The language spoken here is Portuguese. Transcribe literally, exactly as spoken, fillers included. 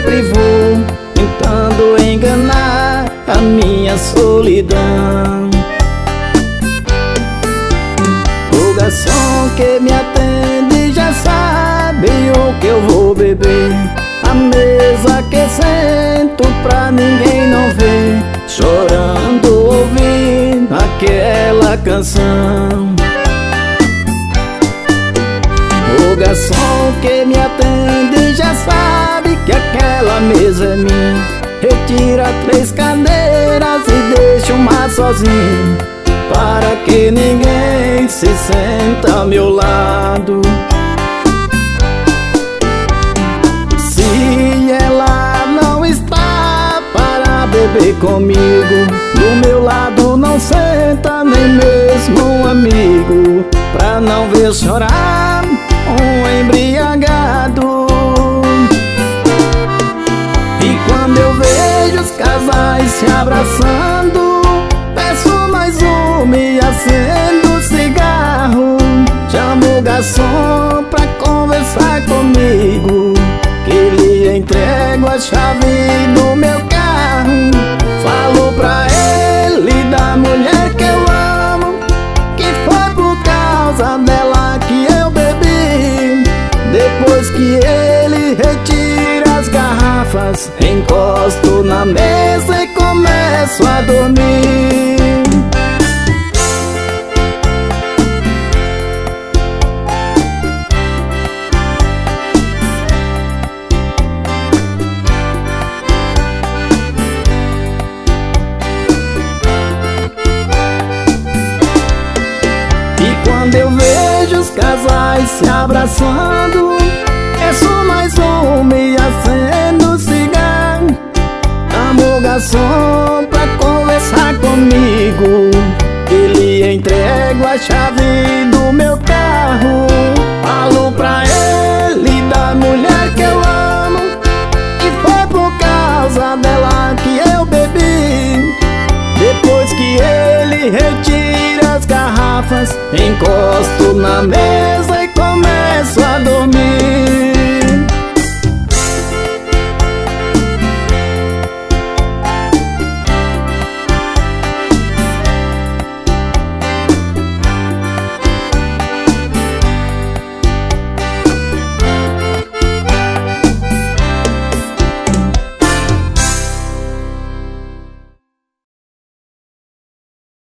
sempre vou tentando enganar a minha solidão. O garçom que me atende já sabe o que eu vou beber. A mesa que sento pra ninguém não ver, chorando ouvindo aquela canção. O garçom que me atende já sabe que aquela mesa é minha. Retira três cadeiras e deixa uma sozinha, para que ninguém se senta ao meu lado. Se ela não está para beber comigo, do meu lado não senta nem mesmo um amigo, pra não ver chorar um embriagado. E quando eu vejo os casais se abraçando, peço mais uma e acendo cigarro. Chamo o garçom pra conversar comigo, que lhe entrego a chave do meu carro. Falo pra ele da mulher que eu amo, que foi por causa dela que eu bebi. Depois que ele retira as garrafas, encosto na mesa e começo a dormir. Quando eu vejo os casais se abraçando, peço mais uma e acendo cigarro. Chamo o garçom pra conversar comigo, e lhe entrego a chave do meu carro. Falo pra ele da mulher que eu amo, que foi por causa dela que eu bebi. Depois que ele retira as garrafas, encosto na mesa e começo a dormir.